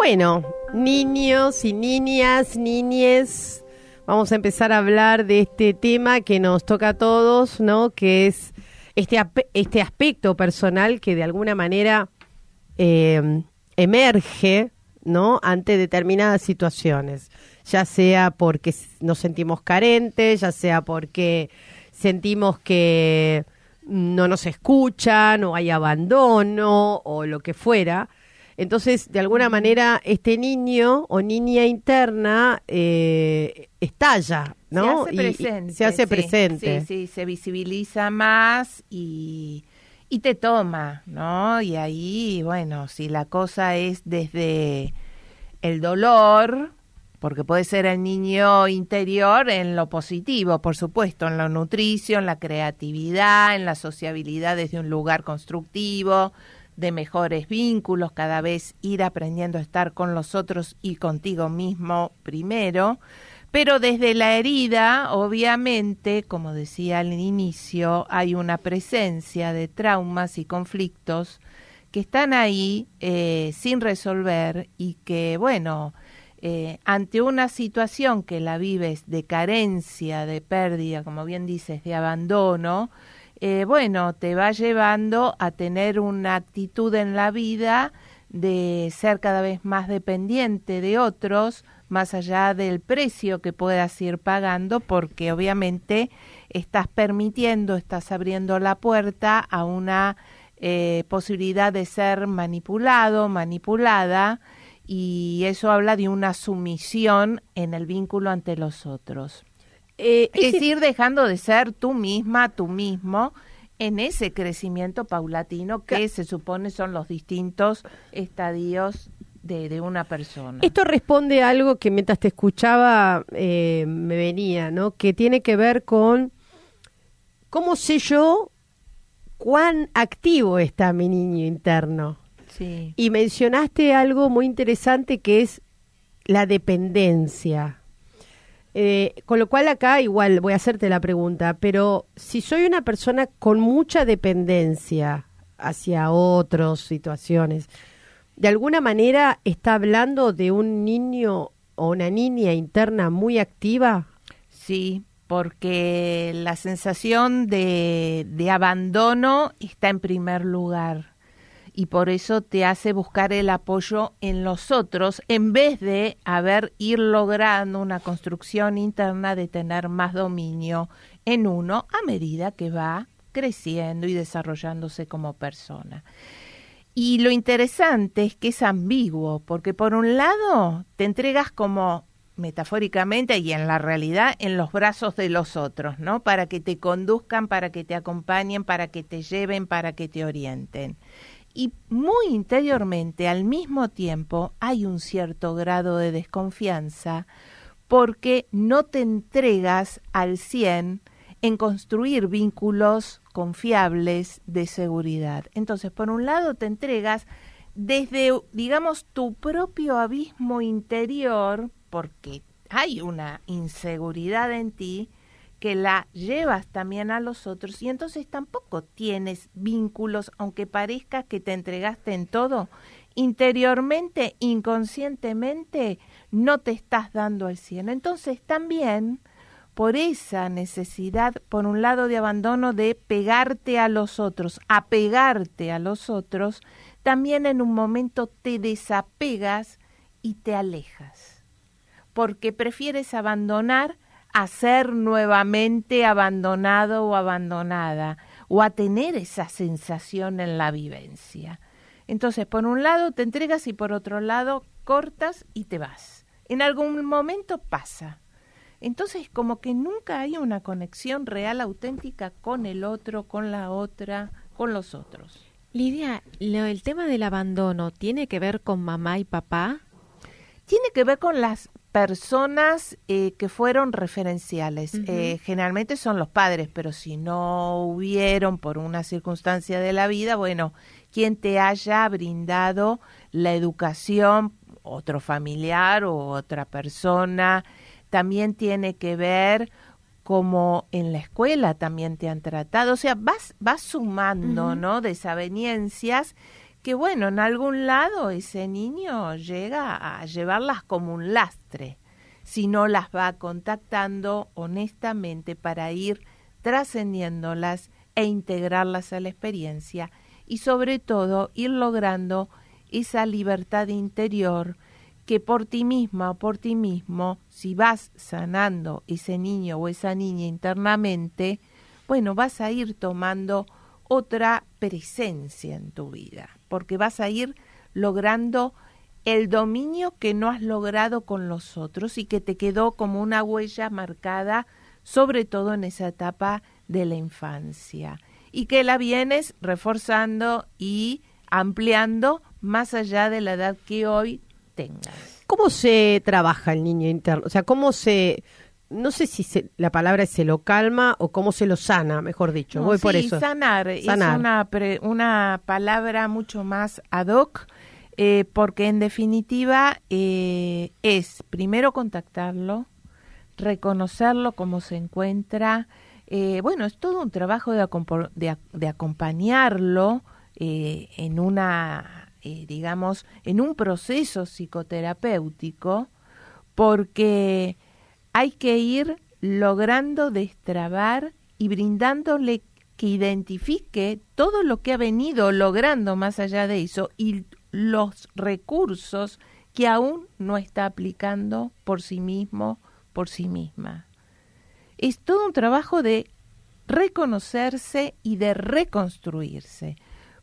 Bueno, niños y niñas, niñes, vamos a empezar a hablar de este tema que nos toca a todos, ¿no? Que es este aspecto personal que de alguna manera emerge, ¿no? Ante determinadas situaciones, ya sea porque nos sentimos carentes, ya sea porque sentimos que no nos escuchan o hay abandono o lo que fuera. Entonces, de alguna manera, este niño o niña interna estalla, ¿no? Se hace presente. Se hace presente. Sí, se visibiliza más y te toma, ¿no? Y ahí, bueno, si la cosa es desde el dolor, porque puede ser el niño interior en lo positivo, por supuesto, en la nutrición, la creatividad, en la sociabilidad desde un lugar constructivo, de mejores vínculos, cada vez ir aprendiendo a estar con los otros y contigo mismo primero, pero desde la herida, obviamente, como decía al inicio, hay una presencia de traumas y conflictos que están ahí sin resolver y que, bueno, ante una situación que la vives de carencia, de pérdida, como bien dices, de abandono, bueno, te va llevando a tener una actitud en la vida de ser cada vez más dependiente de otros, más allá del precio que puedas ir pagando, porque obviamente estás permitiendo, estás abriendo la puerta a una posibilidad de ser manipulado, manipulada, y eso habla de una sumisión en el vínculo ante los otros. Es ir dejando de ser tú misma, tú mismo, en ese crecimiento paulatino que se supone son los distintos estadios de una persona. Esto responde a algo que mientras te escuchaba me venía, ¿no? Que tiene que ver con cómo sé yo cuán activo está mi niño interno. Sí. Y mencionaste algo muy interesante que es la dependencia. Con lo cual acá igual voy a hacerte la pregunta, pero si soy una persona con mucha dependencia hacia otras situaciones, ¿de alguna manera está hablando de un niño o una niña interna muy activa? Sí, porque la sensación de abandono está en primer lugar. Y por eso te hace buscar el apoyo en los otros, en vez de ir logrando una construcción interna de tener más dominio en uno a medida que va creciendo y desarrollándose como persona. Y lo interesante es que es ambiguo, porque por un lado te entregas como metafóricamente y en la realidad en los brazos de los otros, ¿no? Para que te conduzcan, para que te acompañen, para que te lleven, para que te orienten. Y muy interiormente, al mismo tiempo, hay un cierto grado de desconfianza porque no te entregas al 100 en construir vínculos confiables de seguridad. Entonces, por un lado, te entregas desde, digamos, tu propio abismo interior, porque hay una inseguridad en ti, que la llevas también a los otros y entonces tampoco tienes vínculos, aunque parezca que te entregaste en todo, interiormente, inconscientemente, no te estás dando al 100. Entonces también, por esa necesidad, por un lado de abandono, de pegarte a los otros, apegarte a los otros, también en un momento te desapegas y te alejas, porque prefieres abandonar a ser nuevamente abandonado o abandonada, o a tener esa sensación en la vivencia. Entonces, por un lado te entregas y por otro lado cortas y te vas. En algún momento pasa. Entonces, como que nunca hay una conexión real, auténtica con el otro, con la otra, con los otros. Lidia, el tema del abandono, ¿tiene que ver con mamá y papá? Tiene que ver con las personas que fueron referenciales. Uh-huh. Generalmente son los padres, pero si no hubieron por una circunstancia de la vida, bueno, quien te haya brindado la educación, otro familiar o otra persona. También tiene que ver como en la escuela también te han tratado. O sea, vas sumando, uh-huh, ¿no?, desavenencias que bueno, en algún lado ese niño llega a llevarlas como un lastre, si no las va contactando honestamente para ir trascendiéndolas e integrarlas a la experiencia y sobre todo ir logrando esa libertad interior que por ti misma o por ti mismo, si vas sanando ese niño o esa niña internamente, bueno, vas a ir tomando otra presencia en tu vida, porque vas a ir logrando el dominio que no has logrado con los otros y que te quedó como una huella marcada, sobre todo en esa etapa de la infancia, y que la vienes reforzando y ampliando más allá de la edad que hoy tengas. ¿Cómo se trabaja el niño interno? O sea, ¿cómo se... No sé si la palabra es se lo calma o cómo se lo sana, mejor dicho. No, voy sí, por eso. Sanar es una palabra mucho más ad hoc, porque en definitiva es primero contactarlo, reconocerlo cómo se encuentra. Bueno, es todo un trabajo de acompañarlo en una, digamos, en un proceso psicoterapéutico, porque hay que ir logrando destrabar y brindándole que identifique todo lo que ha venido logrando más allá de eso y los recursos que aún no está aplicando por sí mismo, por sí misma. Es todo un trabajo de reconocerse y de reconstruirse,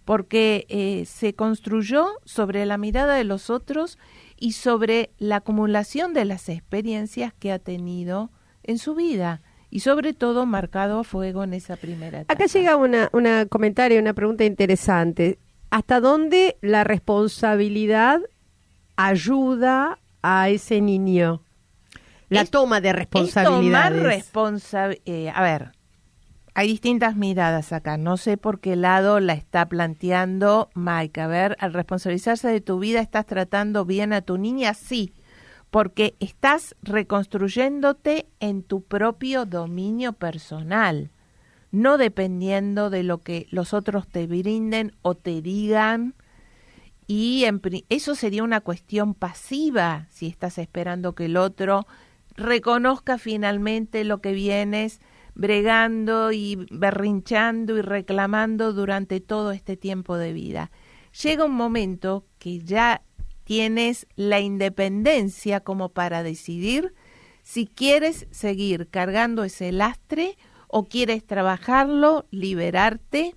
porque se construyó sobre la mirada de los otros y sobre la acumulación de las experiencias que ha tenido en su vida y sobre todo marcado a fuego en esa primera etapa. Acá llega una comentario, una pregunta interesante. ¿Hasta dónde la responsabilidad ayuda a ese niño? La toma de responsabilidades. A ver, hay distintas miradas acá. No sé por qué lado la está planteando Mike. A ver, al responsabilizarse de tu vida, ¿estás tratando bien a tu niña? Sí, porque estás reconstruyéndote en tu propio dominio personal, no dependiendo de lo que los otros te brinden o te digan. Y eso sería una cuestión pasiva, si estás esperando que el otro reconozca finalmente lo que vienes bregando y berrinchando y reclamando durante todo este tiempo de vida. Llega un momento que ya tienes la independencia como para decidir si quieres seguir cargando ese lastre o quieres trabajarlo, liberarte,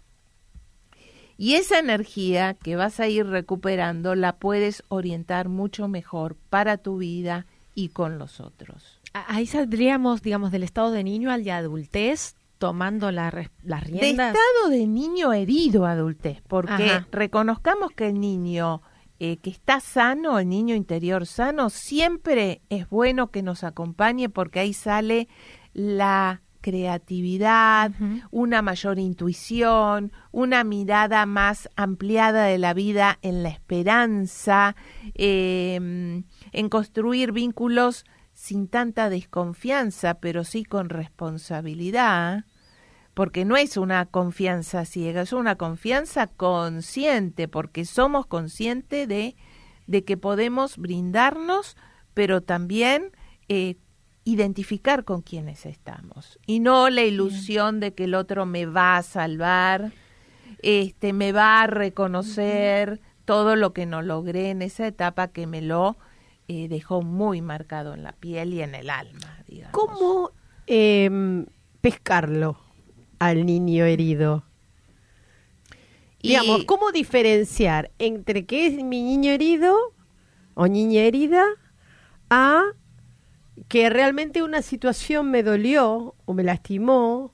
y esa energía que vas a ir recuperando la puedes orientar mucho mejor para tu vida y con los otros. Ahí saldríamos, digamos, del estado de niño al de adultez, tomando las riendas. De estado de niño herido a adultez, porque Ajá. reconozcamos que el niño que está sano, el niño interior sano, siempre es bueno que nos acompañe porque ahí sale la creatividad, una mayor intuición, una mirada más ampliada de la vida en la esperanza, en construir vínculos sin tanta desconfianza, pero sí con responsabilidad, porque no es una confianza ciega, es una confianza consciente, porque somos conscientes de que podemos brindarnos, pero también identificar con quiénes estamos, y no la ilusión de que el otro me va a salvar, me va a reconocer todo lo que no logré en esa etapa que me lo dejó muy marcado en la piel y en el alma, digamos. ¿Cómo pescarlo al niño herido? Digamos, ¿cómo diferenciar entre que es mi niño herido o niña herida a que realmente una situación me dolió o me lastimó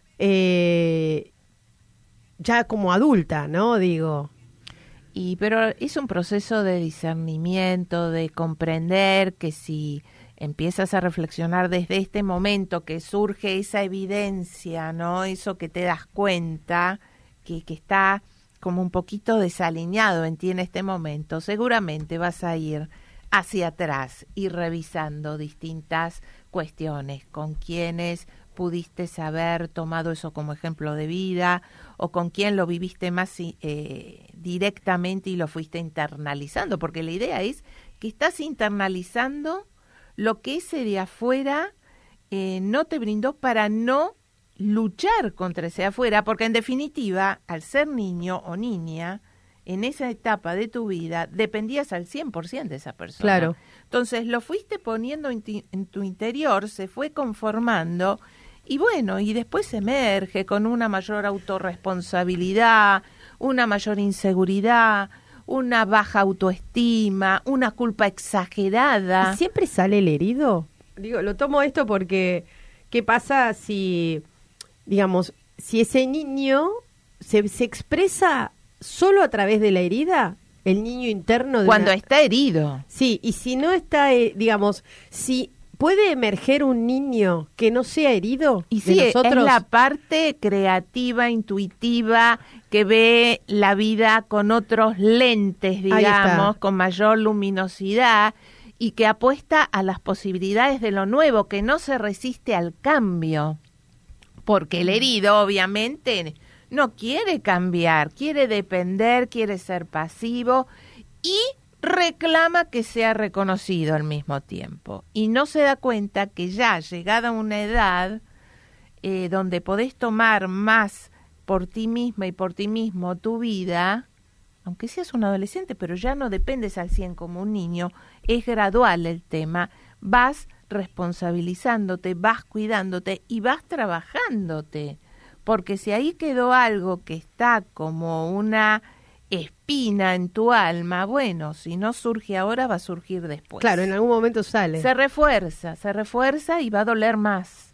ya como adulta, ¿no? Digo. Pero es un proceso de discernimiento, de comprender que si empiezas a reflexionar desde este momento que surge esa evidencia, ¿no? Eso que te das cuenta que está como un poquito desalineado en ti en este momento, seguramente vas a ir hacia atrás y revisando distintas cuestiones, con quienes pudiste haber tomado eso como ejemplo de vida o con quién lo viviste más directamente y lo fuiste internalizando, porque la idea es que estás internalizando lo que ese de afuera no te brindó para no luchar contra ese de afuera, porque en definitiva, al ser niño o niña, en esa etapa de tu vida, dependías al 100% de esa persona. Claro. Entonces, lo fuiste poniendo en tu interior, se fue conformando, y bueno, y después emerge con una mayor autorresponsabilidad, una mayor inseguridad, una baja autoestima, una culpa exagerada. ¿Y siempre sale el herido? Digo, lo tomo esto porque, ¿qué pasa si, digamos, si ese niño se expresa solo a través de la herida, el niño interno de cuando está herido? Sí, y si no está, digamos, si puede emerger un niño que no sea herido y de sí, nosotros. Es la parte creativa, intuitiva, que ve la vida con otros lentes, digamos, con mayor luminosidad y que apuesta a las posibilidades de lo nuevo, que no se resiste al cambio, porque el herido obviamente no quiere cambiar, quiere depender, quiere ser pasivo y reclama que sea reconocido al mismo tiempo. Y no se da cuenta que ya llegada a una edad donde podés tomar más por ti misma y por ti mismo tu vida, aunque seas un adolescente, pero ya no dependes al 100 como un niño, es gradual el tema, vas responsabilizándote, vas cuidándote y vas trabajándote. Porque si ahí quedó algo que está como una espina en tu alma, bueno, si no surge ahora, va a surgir después. Claro, en algún momento sale. Se refuerza y va a doler más,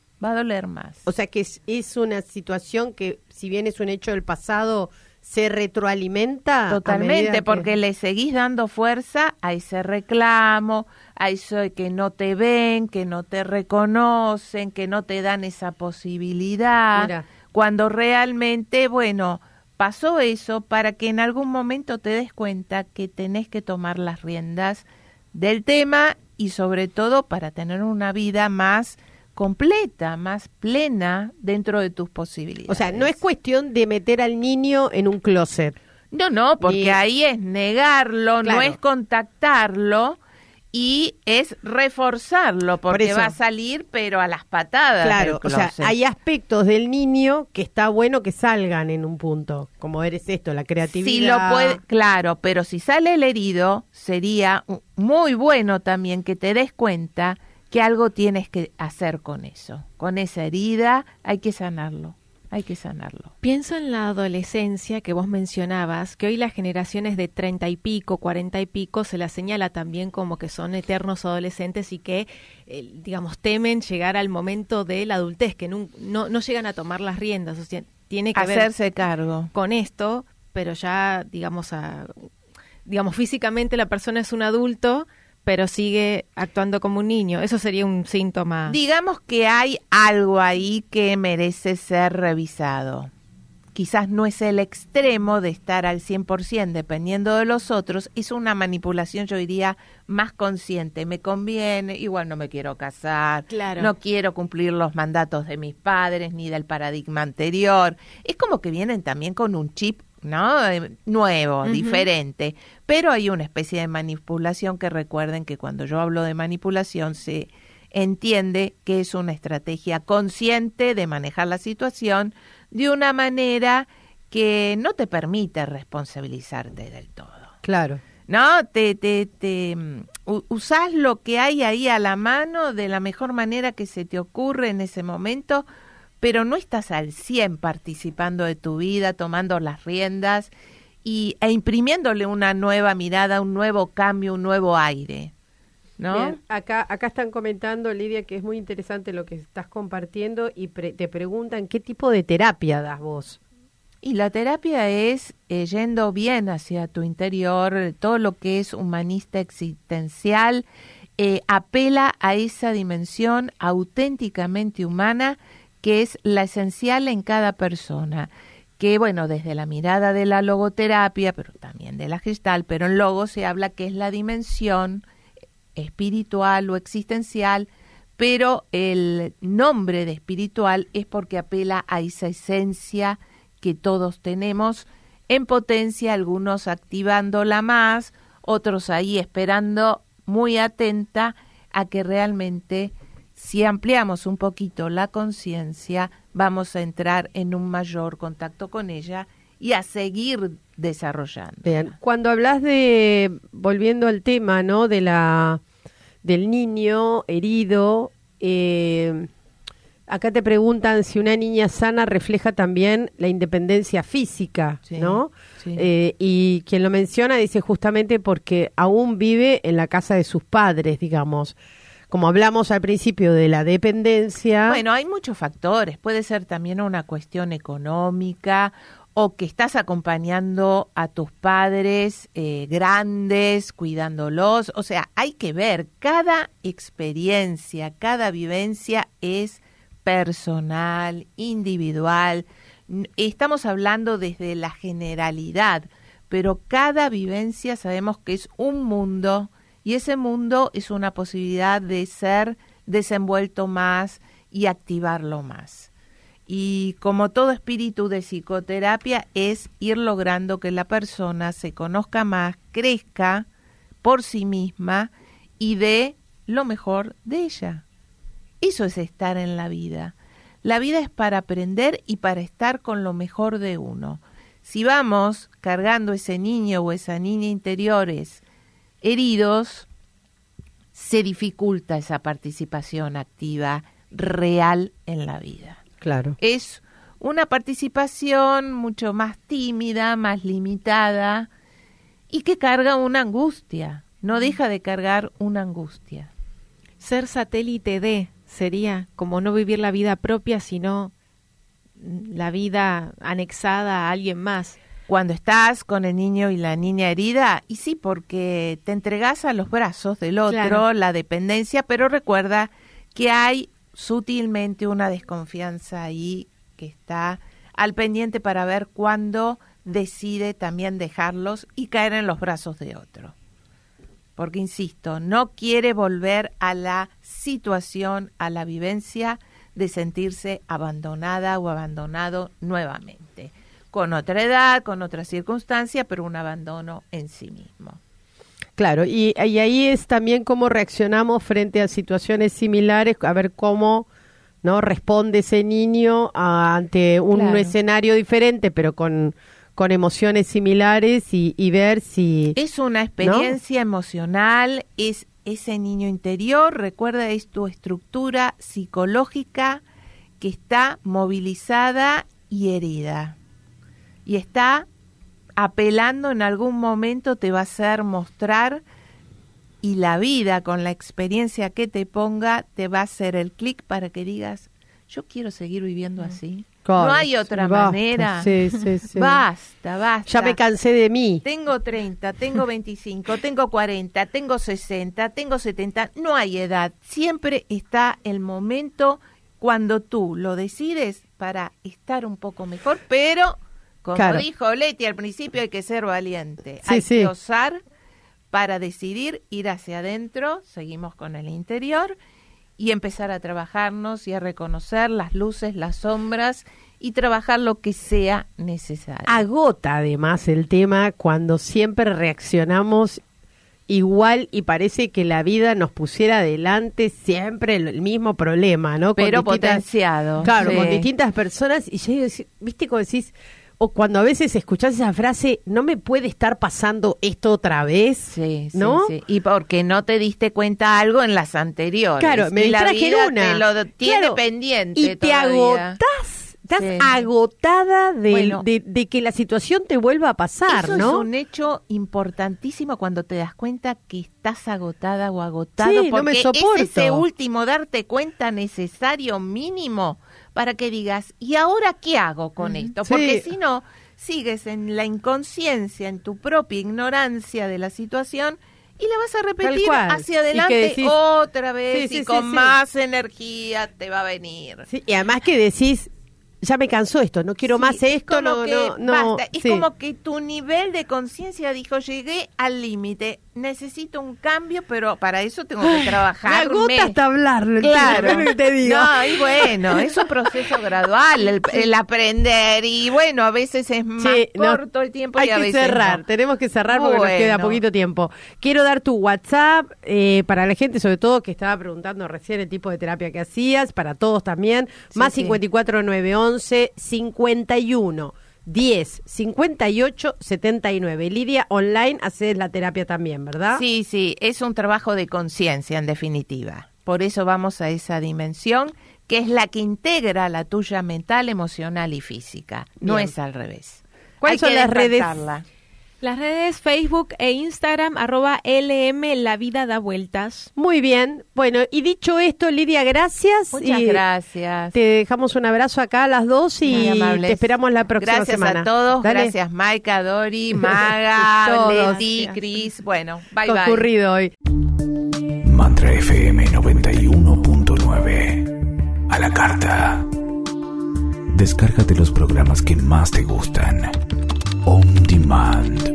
O sea que es una situación que, si bien es un hecho del pasado, se retroalimenta. Totalmente, porque le seguís dando fuerza a ese reclamo, a eso de que no te ven, que no te reconocen, que no te dan esa posibilidad. Mira. Cuando realmente, bueno, pasó eso para que en algún momento te des cuenta que tenés que tomar las riendas del tema y sobre todo para tener una vida más completa, más plena dentro de tus posibilidades. O sea, no es cuestión de meter al niño en un closet. No, porque ahí es negarlo, Claro. no es contactarlo y es reforzarlo, porque eso. va a salir pero a las patadas. Claro, del o sea, closet. hay aspectos del niño que está bueno que salgan en un punto, como eres esto, la creatividad. Si lo puede, claro, pero si sale el herido, sería muy bueno también que te des cuenta que algo tienes que hacer con eso. Con esa herida hay que sanarlo. Pienso en la adolescencia que vos mencionabas, que hoy las generaciones de 30 y pico, 40 y pico, se las señala también como que son eternos adolescentes y que, digamos, temen llegar al momento de la adultez, que no llegan a tomar las riendas. O sea, tiene que hacerse ver cargo con esto, pero ya, digamos, físicamente la persona es un adulto, pero sigue actuando como un niño. Eso sería un síntoma. Digamos que hay algo ahí que merece ser revisado. Quizás no es el extremo de estar al 100% dependiendo de los otros, es una manipulación, yo diría, más consciente. Me conviene, igual no me quiero casar, claro. No quiero cumplir los mandatos de mis padres ni del paradigma anterior. Es como que vienen también con un chip, ¿no? Nuevo, diferente, pero hay una especie de manipulación que recuerden que cuando yo hablo de manipulación se entiende que es una estrategia consciente de manejar la situación de una manera que no te permite responsabilizarte del todo. Claro. ¿No? Usás lo que hay ahí a la mano de la mejor manera que se te ocurre en ese momento, pero no estás al 100 participando de tu vida, tomando las riendas e imprimiéndole una nueva mirada, un nuevo cambio, un nuevo aire, ¿no? Bien, acá están comentando, Lidia, que es muy interesante lo que estás compartiendo y te preguntan qué tipo de terapia das vos. Y la terapia es yendo bien hacia tu interior, todo lo que es humanista existencial, apela a esa dimensión auténticamente humana que es la esencial en cada persona, que bueno, desde la mirada de la logoterapia, pero también de la Gestalt, pero en logo se habla que es la dimensión espiritual o existencial pero el nombre de espiritual es porque apela a esa esencia que todos tenemos en potencia, algunos activándola más, otros ahí esperando muy atenta a que realmente, si ampliamos un poquito la conciencia, vamos a entrar en un mayor contacto con ella y a seguir desarrollando. Bien, cuando hablas volviendo al tema, ¿no?, del niño herido, acá te preguntan si una niña sana refleja también la independencia física, sí, ¿no? Sí. Y quien lo menciona dice justamente porque aún vive en la casa de sus padres, digamos. Como hablamos al principio de la dependencia. Bueno, hay muchos factores. Puede ser también una cuestión económica o que estás acompañando a tus padres grandes, cuidándolos. O sea, hay que ver, cada experiencia, cada vivencia es personal, individual. Estamos hablando desde la generalidad, pero cada vivencia sabemos que es un mundo y ese mundo es una posibilidad de ser desenvuelto más y activarlo más. Y como todo espíritu de psicoterapia es ir logrando que la persona se conozca más, crezca por sí misma y dé lo mejor de ella. Eso es estar en la vida. La vida es para aprender y para estar con lo mejor de uno. Si vamos cargando ese niño o esa niña interiores heridos, se dificulta esa participación activa real en la vida. Claro. Es una participación mucho más tímida, más limitada y que carga una angustia. No deja de cargar una angustia. Ser satélite de sería como no vivir la vida propia, sino la vida anexada a alguien más. Cuando estás con el niño y la niña herida, y sí, porque te entregás a los brazos del otro, claro, la dependencia, pero recuerda que hay sutilmente una desconfianza ahí que está al pendiente para ver cuándo decide también dejarlos y caer en los brazos de otro. Porque, insisto, no quiere volver a la situación, a la vivencia de sentirse abandonada o abandonado nuevamente. Con otra edad, con otra circunstancia, pero un abandono en sí mismo. Claro, y ahí es también cómo reaccionamos frente a situaciones similares, a ver cómo, ¿no?, responde ese niño ante un claro, escenario diferente, pero con emociones similares y ver si... Es una experiencia, ¿no?, emocional, es ese niño interior, recuerda, es tu estructura psicológica que está movilizada y herida. Y está apelando, en algún momento te va a hacer mostrar, y la vida con la experiencia que te ponga te va a hacer el clic para que digas, yo quiero seguir viviendo así. Claro, no hay otra manera. Sí. Basta. Ya me cansé de mí. Tengo 30, tengo 25, tengo 40, tengo 60, tengo 70. No hay edad. Siempre está el momento cuando tú lo decides para estar un poco mejor, pero... Como claro, dijo Leti al principio, hay que ser valiente. Hay que osar para decidir ir hacia adentro, seguimos con el interior, y empezar a trabajarnos y a reconocer las luces, las sombras, y trabajar lo que sea necesario. Agota además el tema cuando siempre reaccionamos igual y parece que la vida nos pusiera adelante siempre el mismo problema, ¿no? Pero potenciado. Claro, sí, con distintas personas, y yo digo, viste, como decís... O cuando a veces escuchás esa frase, no me puede estar pasando esto otra vez, sí, ¿no? Sí. Y porque no te diste cuenta algo en las anteriores. Claro, me distraje en una. Te lo tiene pendiente y te todavía. Agotás, estás agotada de que la situación te vuelva a pasar, eso ¿no? Es un hecho importantísimo cuando te das cuenta que estás agotada o agotado, sí, porque no me soporto. Es ese último darte cuenta necesario mínimo para que digas, ¿y ahora qué hago con esto? Porque si no, sigues en la inconsciencia, en tu propia ignorancia de la situación y la vas a repetir hacia adelante decís, otra vez y con más energía te va a venir. Sí, y además que decís, ya me cansó esto, no quiero más esto, no. Basta. Es sí. como que tu nivel de conciencia dijo, llegué al límite, necesito un cambio, pero para eso tengo que trabajar. Me agota hasta hablarlo, claro. es lo que te digo. No, y bueno, es un proceso gradual el aprender, y bueno, a veces es más corto el tiempo y a veces cerrar, tenemos que cerrar porque nos queda poquito tiempo. Quiero dar tu WhatsApp para la gente, sobre todo que estaba preguntando recién el tipo de terapia que hacías, para todos también, más 54911 51 10 58 79. Lidia, online haces la terapia también, ¿verdad? Sí, es un trabajo de conciencia en definitiva. Por eso vamos a esa dimensión que es la que integra la tuya mental, emocional y física. No es al revés. ¿Cuáles son las redes? Las redes Facebook e Instagram, @LM La Vida Da Vueltas. Muy bien. Bueno, y dicho esto, Lidia, gracias. Muchas gracias. Te dejamos un abrazo acá a las dos y te esperamos la próxima semana. Gracias a todos. Dale. Gracias, Maika, Dori, Maga, Leti, Cris. Bueno, bye. Concurrido hoy. Mantra FM 91.9. A la carta. Descárgate los programas que más te gustan. On Demand.